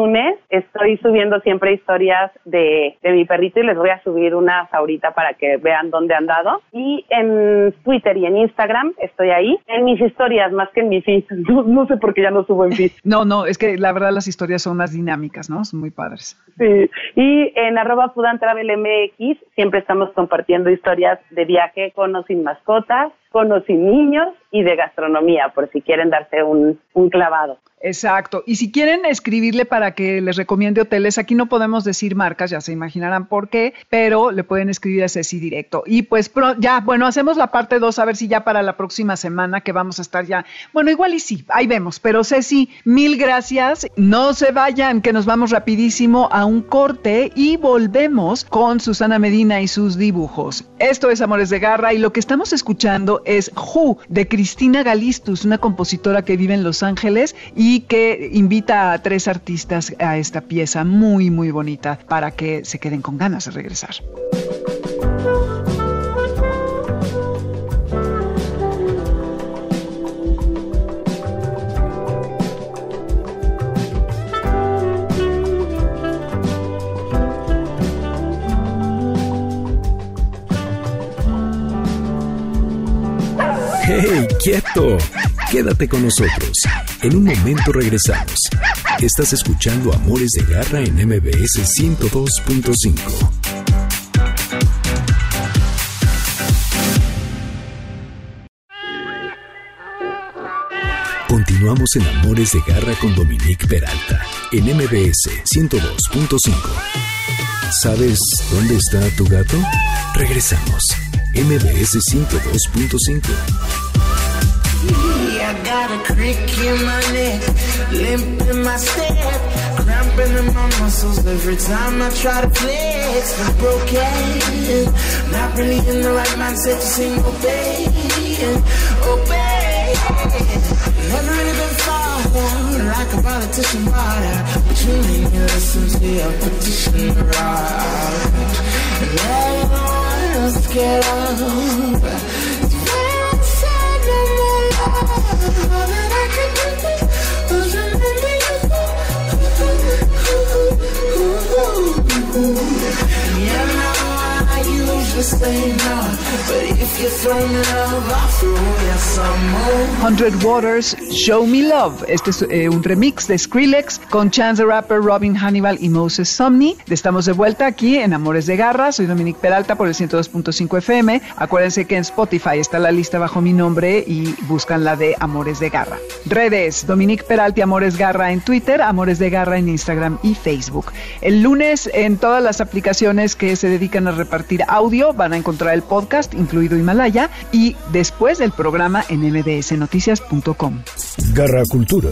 estoy subiendo siempre historias de, de mi perrito y les voy a subir unas ahorita para que vean dónde han dado. Y en Twitter y en Instagram estoy ahí, en mis historias más que en mi feed. No, no sé por qué ya no subo en feed. No, no, es que la verdad las historias son más dinámicas, ¿no? Son muy padres. Sí, y en arroba Food and Travel M X siempre estamos compartiendo historias de viaje con o sin mascotas, con o sin niños y de gastronomía, por si quieren darse un, un clavado. Exacto. Y si quieren escribirle para que les recomiende hoteles, aquí no podemos decir marcas, ya se imaginarán por qué, pero le pueden escribir a Ceci directo. Y pues pro, ya, bueno, hacemos la parte dos, a ver si ya para la próxima semana que vamos a estar ya, bueno, igual y sí, ahí vemos. Pero Ceci, mil gracias. No se vayan, que nos vamos rapidísimo a un corte y volvemos con Susana Medina y sus dibujos. Esto es Amores de Garra y lo que estamos escuchando es Who, de Cristina Galistus, una compositora que vive en Los Ángeles y que invita a tres artistas a esta pieza muy, muy bonita para que se queden con ganas de regresar. ¡Hey, quieto! Quédate con nosotros. En un momento regresamos. Estás escuchando Amores de Garra en M B S ciento dos punto cinco. Continuamos en Amores de Garra con Dominique Peralta en M B S ciento dos punto cinco. ¿Sabes dónde está tu gato? Regresamos. M B S ciento dos punto cinco. I got a crick in my neck, limp in my step, cramping in my muscles every time I try to flex. I'm broken, not really in the right mindset to sing obey, obey. Never really been far down, like a politician bought out, but you made me listen to your petition right. And everyone else get up. All that I can do is remember you. Yeah, now I usually stay now, but if you throw me love, I'll throw you some more. Hundred Waters, Show Me Love. Este es eh, un remix de Skrillex con Chance the Rapper, Robin Hannibal y Moses Sumney. Estamos de vuelta aquí en Amores de Garra. Soy Dominique Peralta por el ciento dos punto cinco F M. Acuérdense que en Spotify está la lista bajo mi nombre y buscan la de Amores de Garra. Redes, Dominique Peralta y Amores Garra en Twitter, Amores de Garra en Instagram y Facebook. El lunes en todas las aplicaciones que se dedican a repartir audio van a encontrar el podcast, incluido Himalaya, y después del programa en m b s noticias punto com. Garra Cultura.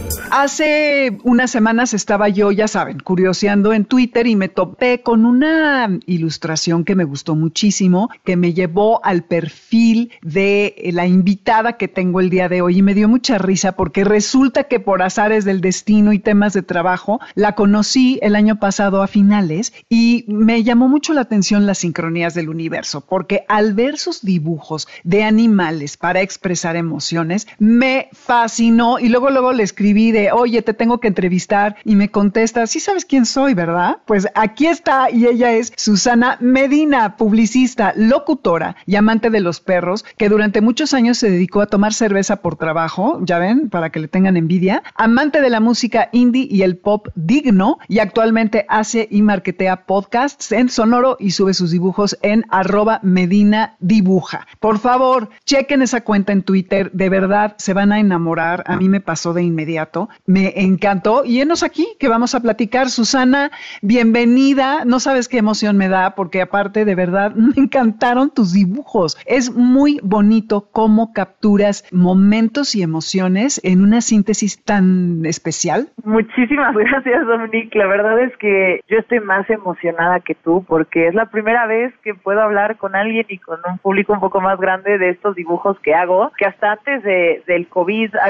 Hace unas semanas estaba yo, ya saben, curioseando en Twitter y me topé con una ilustración que me gustó muchísimo, que me llevó al perfil de la invitada que tengo el día de hoy y me dio mucha risa porque resulta que por azares del destino y temas de trabajo la conocí el año pasado a finales y me llamó mucho la atención las sincronías del universo, porque al ver sus dibujos de animales para expresar emociones me fascinó y luego luego le escribí de, oye, te tengo que entrevistar y me contesta, sí sabes quién soy, ¿verdad? Pues aquí está y ella es Susana Medina, publicista, locutora y amante de los perros, que durante muchos años se dedicó a tomar cerveza por trabajo, ya ven, para que le tengan envidia, amante de la música indie y el pop digno y actualmente hace y marketea podcasts en Sonoro y sube sus dibujos en arroba Medina Dibuja. Por favor, chequen esa cuenta en Twitter, de verdad se van a enamorar, a mí me pasó de inmediato, me encantó y enos aquí que vamos a platicar. Susana, bienvenida, no sabes qué emoción me da porque aparte de verdad me encantaron tus dibujos, es muy bonito cómo capturas momentos y emociones en una síntesis tan especial. Muchísimas gracias, Dominique, la verdad es que yo estoy más emocionada que tú porque es la primera vez que puedo hablar con alguien y con un público un poco más grande de estos dibujos que hago, que hasta antes de, del COVID habían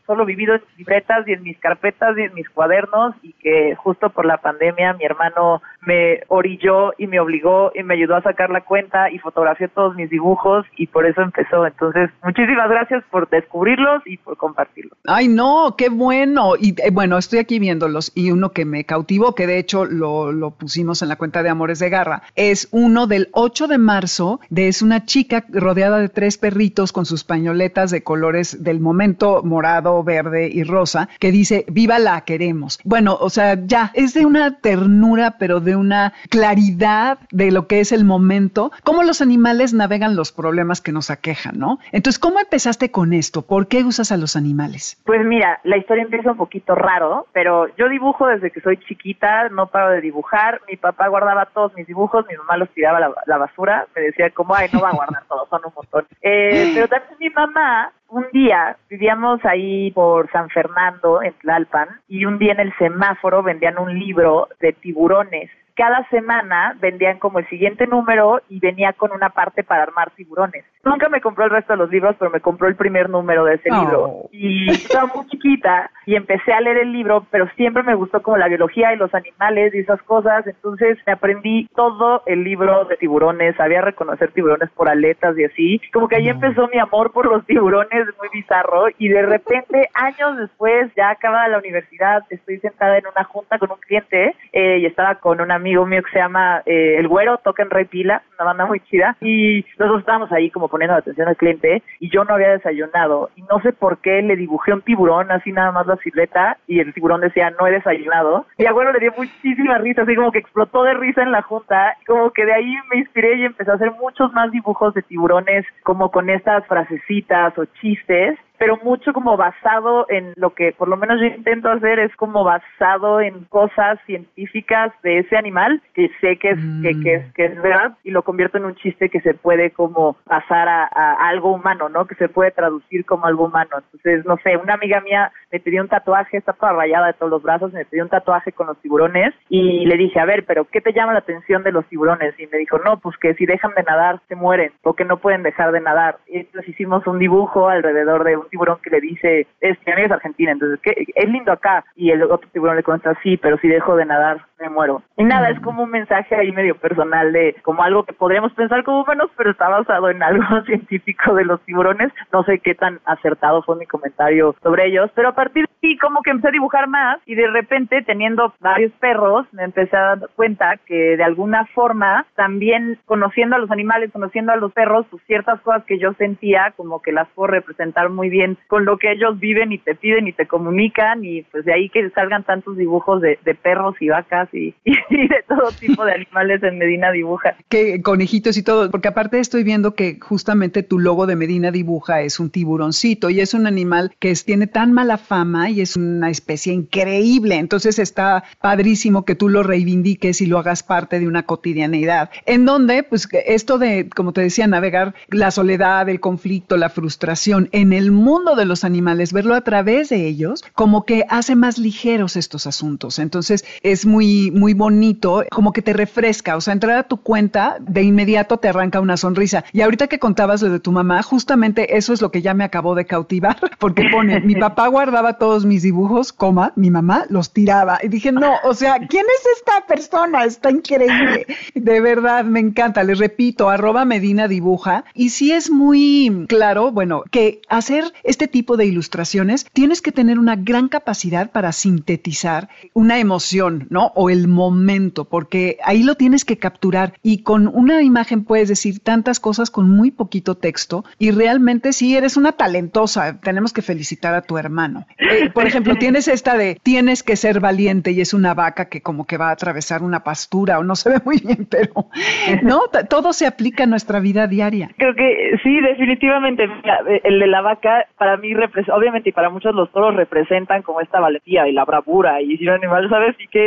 solo vivido en libretas y en mis carpetas y en mis cuadernos, y que justo por la pandemia mi hermano me orilló y me obligó y me ayudó a sacar la cuenta y fotografió todos mis dibujos, y por eso empezó. Entonces, muchísimas gracias por descubrirlos y por compartirlos. Ay, no, qué bueno. Y eh, bueno, estoy aquí viéndolos, y uno que me cautivó, que de hecho lo, lo pusimos en la cuenta de Amores de Garra, es uno del ocho de marzo, de es una chica rodeada de tres perritos con sus pañoletas de colores del momento, morado, verde y rosa, que dice, viva la queremos. Bueno, o sea, ya, es de una ternura, pero de una claridad de lo que es el momento, cómo los animales navegan los problemas que nos aquejan, ¿no? Entonces, ¿cómo empezaste con esto? ¿Por qué usas a los animales? Pues mira, la historia empieza un poquito raro, pero yo dibujo desde que soy chiquita, no paro de dibujar. Mi papá guardaba todos mis dibujos, mi mamá los tiraba a la, la basura, me decía como, ay, no va a guardar todos, son un montón. Eh, pero también mi mamá, un día, vivíamos ahí por San Fernando, en Tlalpan, y un día en el semáforo vendían un libro de tiburones. Cada semana vendían como el siguiente número y venía con una parte para armar tiburones. Nunca me compró el resto de los libros, pero me compró el primer número de ese oh. libro. Y estaba muy chiquita y empecé a leer el libro, pero siempre me gustó como la biología y los animales y esas cosas. Entonces me aprendí todo el libro de tiburones, sabía reconocer tiburones por aletas y así. Como que ahí empezó mi amor por los tiburones, muy bizarro. Y de repente, años después, ya acabada la universidad, estoy sentada en una junta con un cliente eh, y estaba con una amigo mío que se llama eh, El Güero, toca en Rey Pila, una banda muy chida, y nosotros estábamos ahí como poniendo atención al cliente, y yo no había desayunado, y no sé por qué le dibujé un tiburón, así nada más la silueta, y el tiburón decía, no he desayunado, y a Güero le dio muchísima risa, así como que explotó de risa en la junta, como que de ahí me inspiré y empecé a hacer muchos más dibujos de tiburones, como con estas frasecitas o chistes, pero mucho como basado en lo que por lo menos yo intento hacer, es como basado en cosas científicas de ese animal, que sé que es, mm. que, que, es, que es verdad, y lo convierto en un chiste que se puede como pasar a, a algo humano, ¿no? Que se puede traducir como algo humano. Entonces, no sé, una amiga mía me pidió un tatuaje, está toda rayada de todos los brazos, me pidió un tatuaje con los tiburones, y le dije, a ver, pero ¿qué te llama la atención de los tiburones? Y me dijo, no, pues que si dejan de nadar, se mueren, o que no pueden dejar de nadar. Y entonces hicimos un dibujo alrededor de un tiburón que le dice, es, mi amiga es argentina, entonces, ¿qué? Es lindo acá, y el otro tiburón le contesta, sí, pero si dejo de nadar, me muero. Y nada, mm. es como un mensaje ahí medio personal de, como algo que podríamos pensar como humanos, pero está basado en algo científico de los tiburones. No sé qué tan acertado fue mi comentario sobre ellos, pero a partir de ahí como que empecé a dibujar más, y de repente, teniendo varios perros, me empecé a dar cuenta que de alguna forma, también conociendo a los animales, conociendo a los perros, pues ciertas cosas que yo sentía, como que las puedo representar muy bien con lo que ellos viven y te piden y te comunican, y pues de ahí que salgan tantos dibujos de, de perros y vacas y, y de todo tipo de animales en Medina Dibuja. Que conejitos y todo, porque aparte estoy viendo que justamente tu logo de Medina Dibuja es un tiburoncito, y es un animal que es, tiene tan mala fama y es una especie increíble, entonces está padrísimo que tú lo reivindiques y lo hagas parte de una cotidianeidad, en donde pues esto de, como te decía, navegar la soledad, el conflicto, la frustración en el mundo de los animales, verlo a través de ellos, como que hace más ligeros estos asuntos. Entonces es muy, muy bonito, como que te refresca, o sea, entrar a tu cuenta, de inmediato te arranca una sonrisa. Y ahorita que contabas lo de tu mamá, justamente eso es lo que ya me acabó de cautivar, porque pone, mi papá guardaba todos mis dibujos, coma, mi mamá los tiraba. Y dije, no, o sea, ¿quién es esta persona? Está increíble. De verdad, me encanta. Les repito, arroba Medina Dibuja. Y sí es muy claro, bueno, que hacer este tipo de ilustraciones tienes que tener una gran capacidad para sintetizar una emoción, ¿no? O el momento, porque ahí lo tienes que capturar, y con una imagen puedes decir tantas cosas con muy poquito texto, y realmente sí eres una talentosa. Tenemos que felicitar a tu hermano. Eh, por ejemplo, tienes esta de tienes que ser valiente, y es una vaca que como que va a atravesar una pastura, o no se ve muy bien, pero no, T- todo se aplica a nuestra vida diaria. Creo que sí, definitivamente. Mira, el de la vaca, para mí, obviamente, y para muchos los toros representan como esta valentía y la bravura y si un animal, ¿sabes? Y que y, y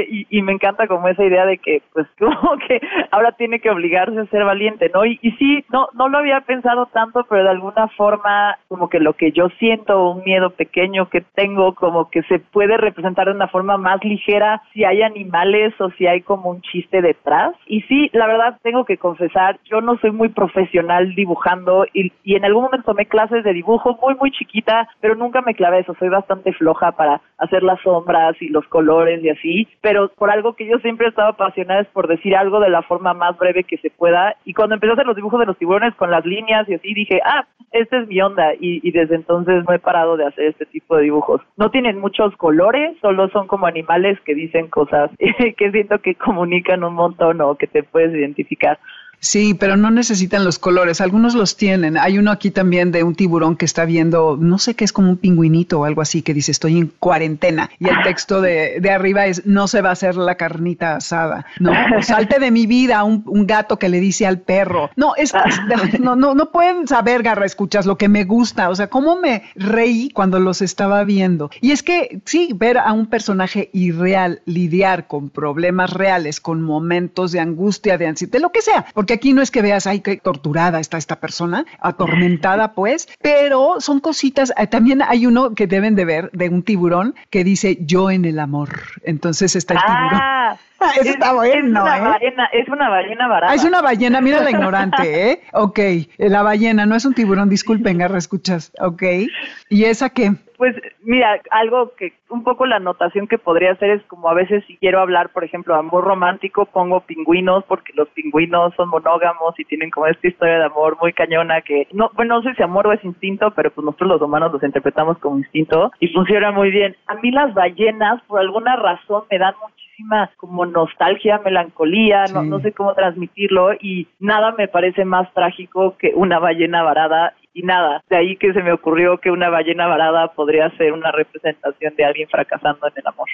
me encanta como esa idea de que, pues, como que ahora tiene que obligarse a ser valiente, ¿no? Y, y sí, no, no lo había pensado tanto, pero de alguna forma, como que lo que yo siento, un miedo pequeño que tengo, como que se puede representar de una forma más ligera si hay animales o si hay como un chiste detrás. Y sí, la verdad, tengo que confesar, yo no soy muy profesional dibujando y, y en algún momento tomé clases de dibujo muy, muy chiquita, pero nunca me clavé eso, soy bastante floja para hacer las sombras y los colores y así, pero por algo que yo siempre he estado apasionada es por decir algo de la forma más breve que se pueda, y cuando empecé a hacer los dibujos de los tiburones con las líneas y así, dije, ah, esta es mi onda, y, y desde entonces no he parado de hacer este tipo de dibujos. No tienen muchos colores, solo son como animales que dicen cosas que siento que comunican un montón o que te puedes identificar. Sí, pero no necesitan los colores, algunos los tienen. Hay uno aquí también de un tiburón que está viendo, no sé qué es, como un pingüinito o algo así, que dice estoy en cuarentena, y el texto de, de arriba es no se va a hacer la carnita asada, ¿no? O salte de mi vida, un, un gato que le dice al perro. No, es, es no, no, no pueden saber, Garra, escuchas lo que me gusta, o sea, cómo me reí cuando los estaba viendo. Y es que sí, ver a un personaje irreal lidiar con problemas reales, con momentos de angustia, de ansiedad, de lo que sea, porque aquí no es que veas, ay, qué torturada está esta persona, atormentada pues, pero son cositas. También hay uno que deben de ver, de un tiburón, que dice, yo en el amor. Entonces está el tiburón. Ah, eso está bueno, es una ¿eh? Ballena, es una ballena varada. Ah, es una ballena, mira la ignorante, ¿eh? Ok, la ballena, no es un tiburón, disculpen, Garra, escuchas, ok. ¿Y esa qué? Pues mira, algo que un poco la anotación que podría hacer es como a veces si quiero hablar, por ejemplo, de amor romántico, pongo pingüinos porque los pingüinos son monógamos y tienen como esta historia de amor muy cañona que, no, bueno, no sé si amor o es instinto, pero pues nosotros los humanos los interpretamos como instinto y funciona muy bien. A mí las ballenas, por alguna razón, me dan muchísima como nostalgia, melancolía, sí. no, no sé cómo transmitirlo, y nada me parece más trágico que una ballena varada. Y nada, de ahí que se me ocurrió que una ballena varada podría ser una representación de alguien fracasando en el amor.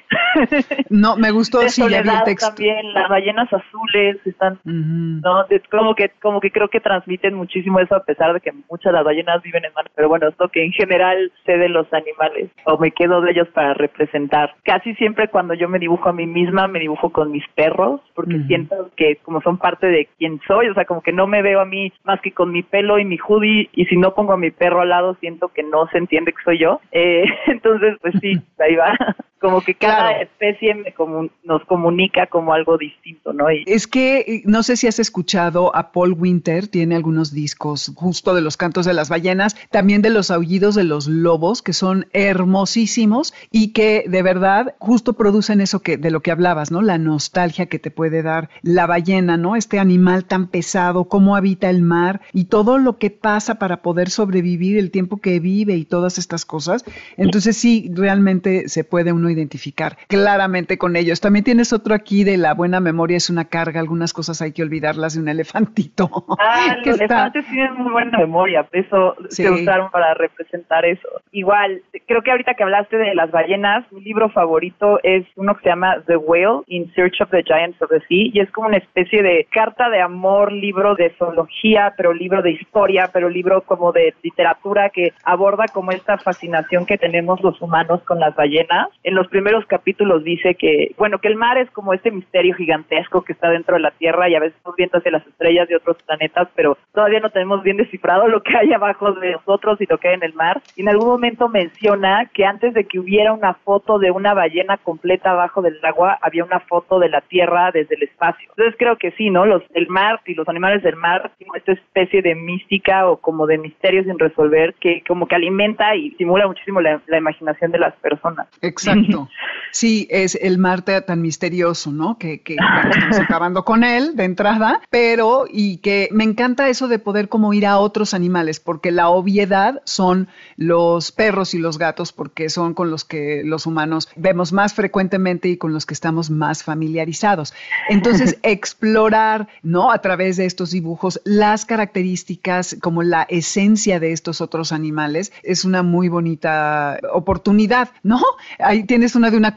No, me gustó, de sí, ya vi el texto. También las ballenas azules están, uh-huh. no, es como que como que creo que transmiten muchísimo eso, a pesar de que muchas de las ballenas viven en mar, pero bueno, es lo que en general sé de los animales, o me quedo de ellos para representar. Casi siempre cuando yo me dibujo a mí misma, me dibujo con mis perros, porque uh-huh. siento que como son parte de quien soy, o sea, como que no me veo a mí más que con mi pelo y mi hoodie, y si no pongo a mi perro al lado, siento que no se entiende que soy yo. Eh, entonces, pues sí, ahí va. Como que cada claro. especie me comun- nos comunica como algo distinto, ¿no? Y es que no sé si has escuchado a Paul Winter, tiene algunos discos justo de los cantos de las ballenas, también de los aullidos de los lobos, que son hermosísimos y que de verdad justo producen eso que de lo que hablabas, ¿no? La nostalgia que te puede dar la ballena, ¿no? Este animal tan pesado, cómo habita el mar y todo lo que pasa para poder sobrevivir, el tiempo que vive y todas estas cosas. Entonces sí, realmente se puede uno identificar claramente con ellos. También tienes otro aquí de la buena memoria es una carga, algunas cosas hay que olvidarlas, de un elefantito. Ah, los está... elefantes tienen muy buena memoria, eso sí. Se usaron para representar eso. Igual, creo que ahorita que hablaste de las ballenas, mi libro favorito es uno que se llama The Whale, In Search of the Giants of the Sea, y es como una especie de carta de amor, libro de zoología, pero libro de historia, pero libro como de literatura que aborda como esta fascinación que tenemos los humanos con las ballenas. En los primeros capítulos dice que, bueno, que el mar es como este misterio gigantesco que está dentro de la Tierra y a veces estamos viendo hacia las estrellas de otros planetas, pero todavía no tenemos bien descifrado lo que hay abajo de nosotros y lo que hay en el mar. Y en algún momento menciona que antes de que hubiera una foto de una ballena completa abajo del agua, había una foto de la Tierra desde el espacio. Entonces creo que sí, ¿no? Los, el mar y los animales del mar, como esta especie de mística o como de misterio sin resolver que como que alimenta y estimula muchísimo la, la imaginación de las personas. Exacto. Sí, es el mar tan misterioso, ¿no? Que, que bueno, estamos acabando con él de entrada, pero y que me encanta eso de poder como ir a otros animales, porque la obviedad son los perros y los gatos, porque son con los que los humanos vemos más frecuentemente y con los que estamos más familiarizados. Entonces, explorar, ¿no? A través de estos dibujos, las características, como la esencia de estos otros animales, es una muy bonita oportunidad, ¿no? Ahí tienes una de una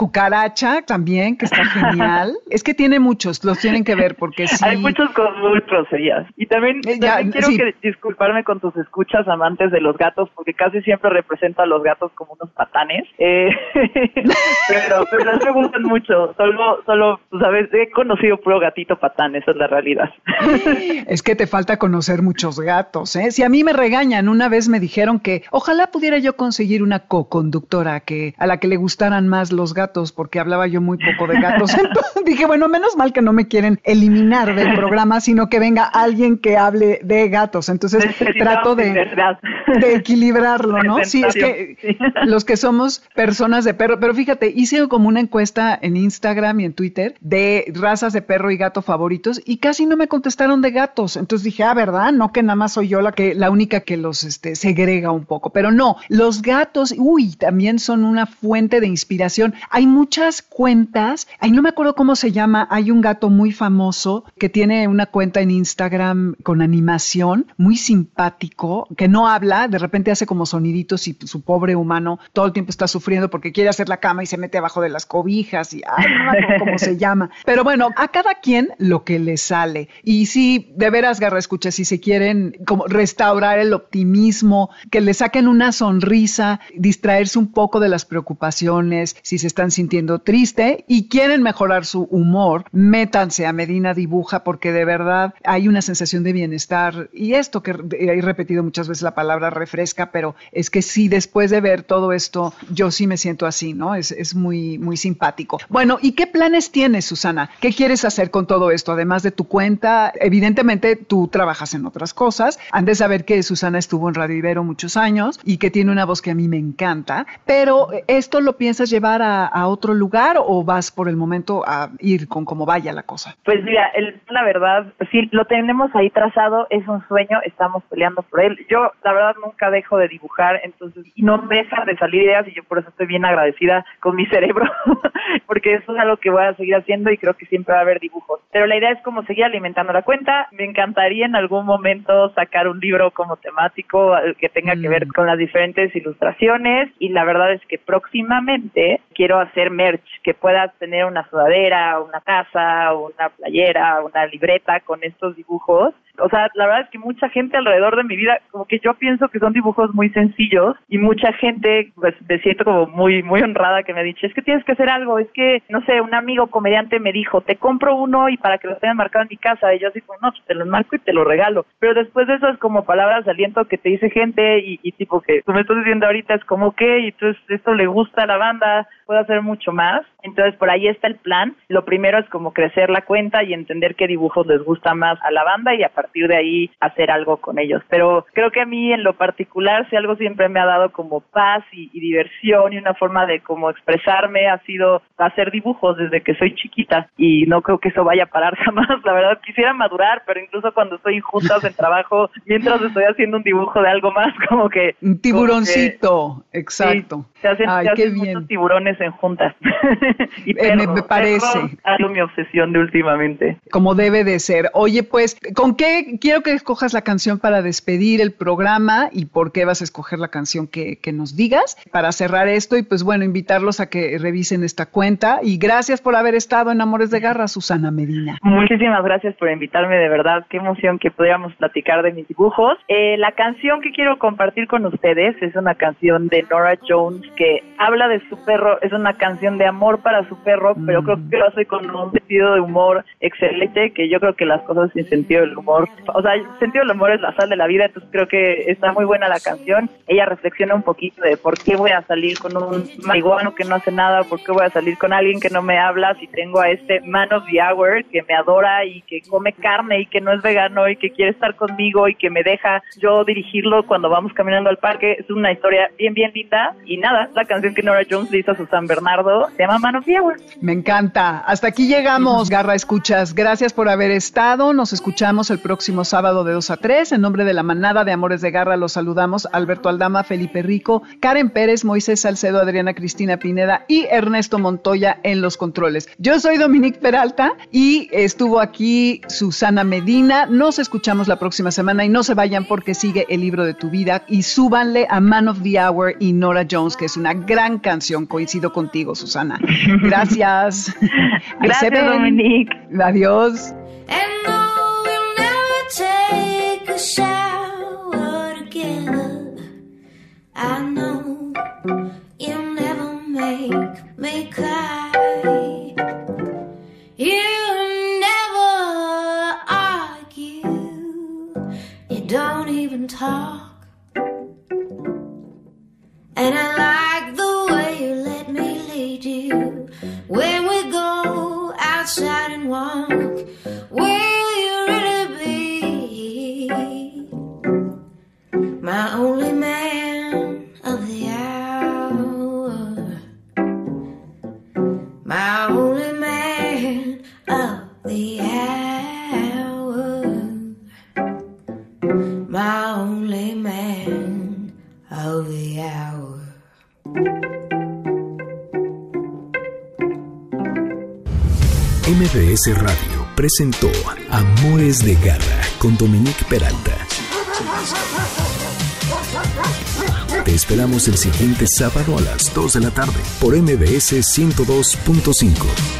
cucaracha también, que está genial. Es que tiene muchos, los tienen que ver porque sí. Hay muchos con muy groserías. Y también, eh, ya, también quiero sí. que disculparme con tus escuchas amantes de los gatos, porque casi siempre represento a los gatos como unos patanes. Eh, pero, pero no me gustan mucho. Solo, solo, tú sabes, he conocido puro gatito patán, esa es la realidad. Es que te falta conocer muchos gatos, ¿eh? Si a mí me regañan, una vez me dijeron que ojalá pudiera yo conseguir una co-conductora que, a la que le gustaran más los gatos, porque hablaba yo muy poco de gatos. Entonces dije, bueno, menos mal que no me quieren eliminar del programa, sino que venga alguien que hable de gatos. Entonces trato de, de equilibrarlo, ¿no? Sí, es que sí. Los que somos personas de perro, pero fíjate, hice como una encuesta en Instagram y en Twitter de razas de perro y gato favoritos y casi no me contestaron de gatos. Entonces dije, ah, ¿verdad? No que nada más soy yo la que la única que los este, segrega un poco, pero no, los gatos, uy, también son una fuente de inspiración. Hay muchas cuentas, ay, no me acuerdo cómo se llama, hay un gato muy famoso que tiene una cuenta en Instagram con animación, muy simpático, que no habla, de repente hace como soniditos y su pobre humano todo el tiempo está sufriendo porque quiere hacer la cama y se mete abajo de las cobijas y ay, no me acuerdo cómo se llama. Pero bueno, a cada quien lo que le sale. Y sí, de veras, Garra Escucha, si se quieren como restaurar el optimismo, que le saquen una sonrisa, distraerse un poco de las preocupaciones, si se están sintiendo triste y quieren mejorar su humor, métanse a Medina Dibuja porque de verdad hay una sensación de bienestar y esto que he repetido muchas veces la palabra refresca, pero es que sí, después de ver todo esto, yo sí me siento así, ¿no? Es, es muy, muy simpático. Bueno, ¿y qué planes tienes, Susana? ¿Qué quieres hacer con todo esto? Además de tu cuenta, evidentemente tú trabajas en otras cosas. Han de saber que Susana estuvo en Radio Ibero muchos años y que tiene una voz que a mí me encanta, pero ¿esto lo piensas llevar a, a otro lugar o vas por el momento a ir con cómo vaya la cosa? Pues mira, el, la verdad, sí, lo tenemos ahí trazado, es un sueño, estamos peleando por él. Yo, la verdad, nunca dejo de dibujar, entonces, y no deja de salir ideas, y yo por eso estoy bien agradecida con mi cerebro, porque eso es algo que voy a seguir haciendo y creo que siempre va a haber dibujos. Pero la idea es como seguir alimentando la cuenta. Me encantaría en algún momento sacar un libro como temático que tenga mm. que ver con las diferentes ilustraciones, y la verdad es que próximamente quiero hacer merch, que puedas tener una sudadera, una taza, una playera, una libreta con estos dibujos. O sea, la verdad es que mucha gente alrededor de mi vida, como que yo pienso que son dibujos muy sencillos y mucha gente, pues me siento como muy muy honrada que me ha dicho, es que tienes que hacer algo, es que, no sé, un amigo comediante me dijo, te compro uno y para que lo tengan marcado en mi casa, y yo así como, no, pues te lo marco y te lo regalo. Pero después de eso es como palabras de aliento que te dice gente y, y tipo que tú me estás diciendo ahorita es como, ¿qué? Y entonces esto le gusta a la banda, puedo hacer mucho más. Entonces por ahí está el plan. Lo primero es como crecer la cuenta y entender qué dibujos les gusta más a la banda y a partir de ahí hacer algo con ellos. Pero creo que a mí en lo particular, si algo siempre me ha dado como paz y, y diversión y una forma de como expresarme, ha sido hacer dibujos desde que soy chiquita, y no creo que eso vaya a parar jamás. La verdad quisiera madurar, pero incluso cuando estoy en juntas de trabajo, mientras estoy haciendo un dibujo de algo más, como que... Un tiburoncito, que, exacto. Sí, se hacen, Ay, se hacen qué muchos tiburones en juntas. y perro, eh, me, me parece. Ha sido mi obsesión de últimamente. Como debe de ser. Oye, pues, ¿con qué quiero que escojas la canción para despedir el programa y por qué vas a escoger la canción que, que nos digas para cerrar esto? Y pues bueno, invitarlos a que revisen esta cuenta. Y gracias por haber estado en Amores de Garra, Susana Medina. Muchísimas gracias por invitarme, de verdad. Qué emoción que pudiéramos platicar de mis dibujos. Eh, la canción que quiero compartir con ustedes es una canción de Norah Jones que habla de su perro. Es una canción de amor para su perro, pero mm. creo que lo hace con un sentido de humor excelente, que yo creo que las cosas sin sentido del humor, o sea, el sentido del humor es la sal de la vida, entonces creo que está muy buena la canción. Ella reflexiona un poquito de por qué voy a salir con un marihuano que no hace nada, por qué voy a salir con alguien que no me habla si tengo a este man of the hour que me adora y que come carne y que no es vegano y que quiere estar conmigo y que me deja yo dirigirlo cuando vamos caminando al parque. Es una historia bien, bien linda. Y nada, la canción que Norah Jones le hizo a su San Bernardo se llama Man of the Hour. Me encanta. Hasta aquí llegamos, Garra Escuchas. Gracias por haber estado. Nos escuchamos el próximo sábado de dos a tres. En nombre de la manada de Amores de Garra los saludamos Alberto Aldama, Felipe Rico, Karen Pérez, Moisés Salcedo, Adriana Cristina Pineda y Ernesto Montoya García en los controles. Yo soy Dominique Peralta y estuvo aquí Susana Medina. Nos escuchamos la próxima semana y no se vayan porque sigue El Libro de tu Vida y súbanle a Man of the Hour y Nora Jones, que es una gran canción. Coincido contigo, Susana. Gracias. Gracias, Dominique. Adiós. And no, we'll never take a shower together. I know you'll never make me cry. You never argue. You don't even talk. And I like the way you let me lead you when we go outside and walk. Will you really be my only man of the hour? My only man of the hour. My only man of the hour. M B S Radio presentó Amores de Garra con Dominique Peralta. Te esperamos el siguiente sábado a las dos de la tarde por M B S ciento dos punto cinco.